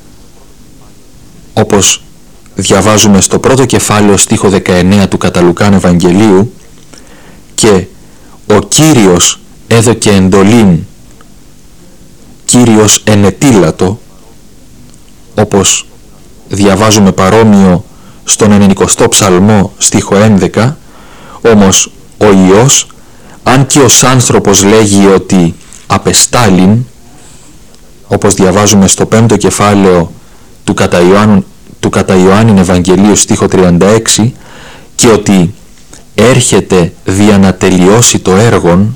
όπως διαβάζουμε στο πρώτο κεφάλαιο στίχο δεκαεννέα του κατά Λουκάν Ευαγγελίου, και ο Κύριος έδωκε εντολήν, Κύριος ενετήλατο, όπως διαβάζουμε παρόμοιο στον ενενηκοστό ψαλμό στίχο έντεκα. Όμως ο Υιός, αν και ως άνθρωπος λέγει ότι απεστάλην, όπως διαβάζουμε στο πέμπτο κεφάλαιο του κατά Ιωάννου, του κατά Ιωάννην Ευαγγελίου στίχο τριάντα έξι, και ότι έρχεται δια να τελειώσει το έργον,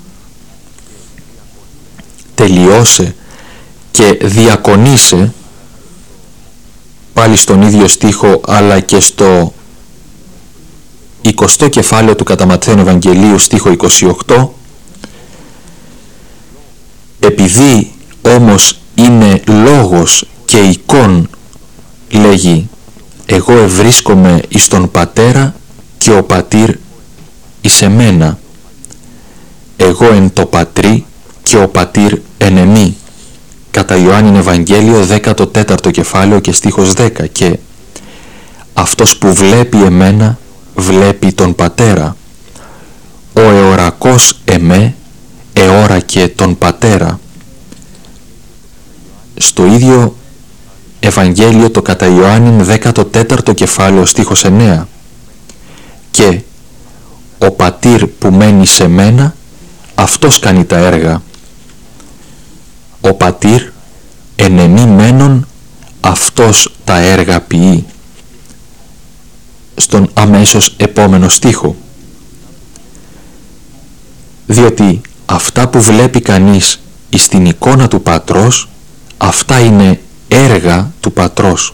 τελειώσε και διακονήσε, πάλι στον ίδιο στίχο αλλά και στο εικοστό κεφάλαιο του κατά Ματθαίον Ευαγγελίου στίχο είκοσι οκτώ. Επειδή όμως είναι λόγος και εικόν, λέγει, εγώ ευρίσκομαι εις τον Πατέρα και ο Πατήρ εις εμένα, εγώ εν το Πατρί και ο Πατήρ εν εμεί, κατά Ιωάννην Ευαγγέλιο δέκατο τέταρτο κεφάλαιο και στίχος δέκα. Και αυτός που βλέπει εμένα βλέπει τον Πατέρα, ο εωρακός εμέ εώρακε τον Πατέρα. Στο ίδιο Ευαγγέλιο το κατά Ιωάννην δέκατο τέταρτο κεφάλαιο στίχος εννέα. Και ο Πατήρ που μένει σε μένα, αυτός κάνει τα έργα. Ο Πατήρ εν εμεί μένον, αυτός τα έργα ποιεί. Στον αμέσως επόμενο στίχο. Διότι αυτά που βλέπει κανείς εις την εικόνα του Πατρός, αυτά είναι έργα του Πατρός.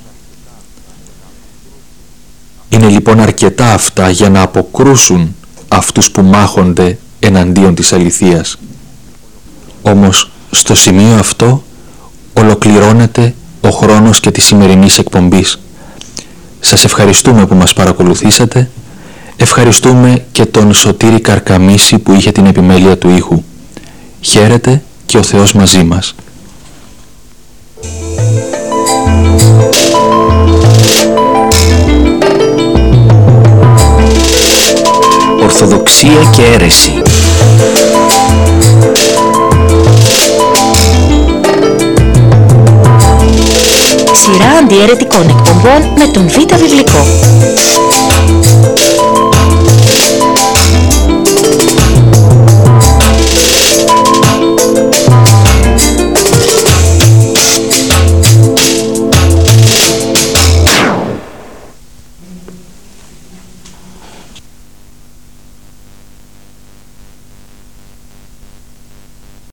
Είναι λοιπόν αρκετά αυτά για να αποκρούσουν αυτούς που μάχονται εναντίον της αληθείας. Όμως στο σημείο αυτό ολοκληρώνεται ο χρόνος και της σημερινής εκπομπής. Σας ευχαριστούμε που μας παρακολουθήσατε. Ευχαριστούμε και τον Σωτήρη Καρκαμίση που είχε την επιμέλεια του ήχου. Χαίρετε και ο Θεός μαζί μας. Ορθοδοξία και αίρεση. αντιαιρετικών εκπομπών με τον Β' Βιβλικό.